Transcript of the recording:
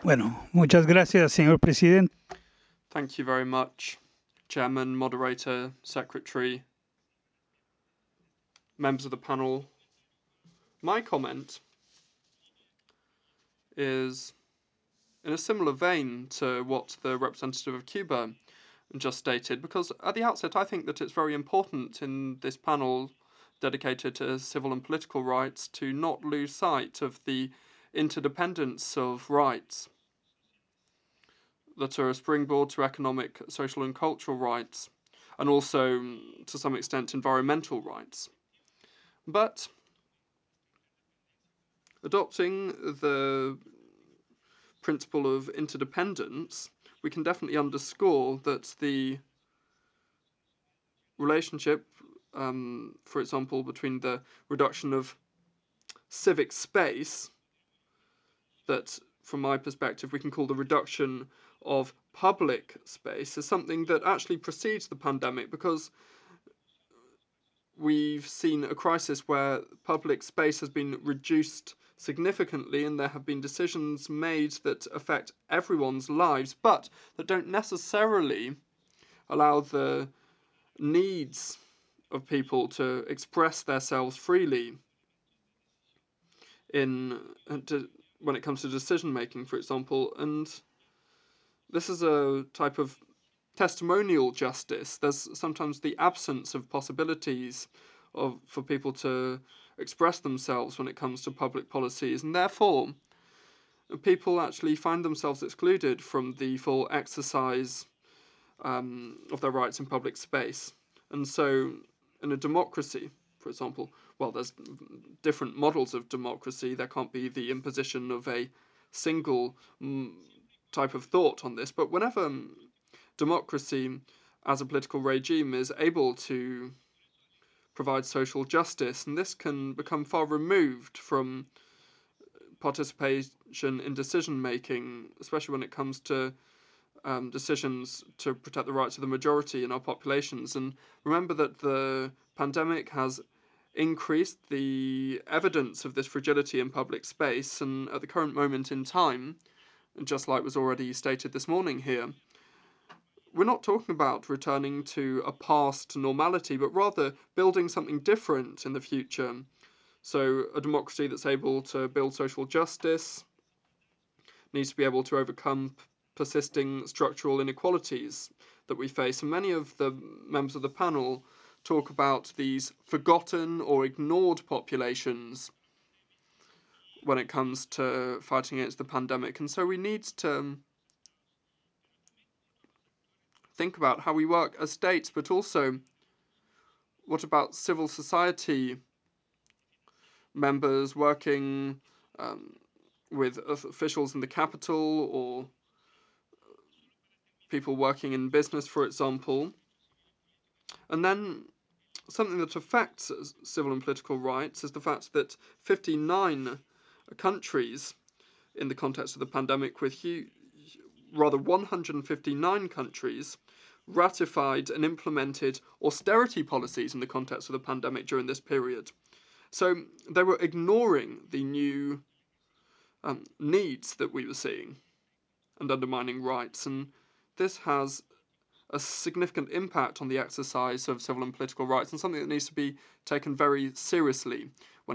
Bueno, muchas gracias, señor presidente. Thank you very much, Chairman, Moderator, Secretary, members of the panel. My comment is in a similar vein to what the representative of Cuba just stated, because at the outset I think that it's very important in this panel dedicated to civil and political rights to not lose sight of the interdependence of rights that are a springboard to economic, social, and cultural rights, and also, to some extent, environmental rights. But adopting the principle of interdependence, we can definitely underscore that the relationship, for example, between the reduction of civic space, that from my perspective we can call the reduction of public space, is something that actually precedes the pandemic, because we've seen a crisis where public space has been reduced significantly and there have been decisions made that affect everyone's lives but that don't necessarily allow the needs of people to express themselves freely in when it comes to decision making, for example. And this is a type of testimonial justice. There's sometimes the absence of possibilities for people to express themselves when it comes to public policies, and therefore people actually find themselves excluded from the full exercise of their rights in public space. And so, in a democracy, for example, well, there's different models of democracy. There can't be the imposition of a single type of thought on this, but whenever democracy as a political regime is able to provide social justice, and this can become far removed from participation in decision making, especially when it comes to decisions to protect the rights of the majority in our populations. And remember that the pandemic has increased the evidence of this fragility in public space, and at the current moment in time, just like was already stated this morning here, we're not talking about returning to a past normality, but rather building something different in the future. So, a democracy that's able to build social justice needs to be able to overcome persisting structural inequalities that we face. And many of the members of the panel talk about these forgotten or ignored populations when it comes to fighting against the pandemic. And so we need to think about how we work as states, but also what about civil society members working um, with officials in the capital, or people working in business, for example. And then something that affects civil and political rights is the fact that 59 countries in the context of the pandemic, with rather 159 countries, ratified and implemented austerity policies in the context of the pandemic during this period. So they were ignoring the new needs that we were seeing and undermining rights. And this has a significant impact on the exercise of civil and political rights, and something that needs to be taken very seriously when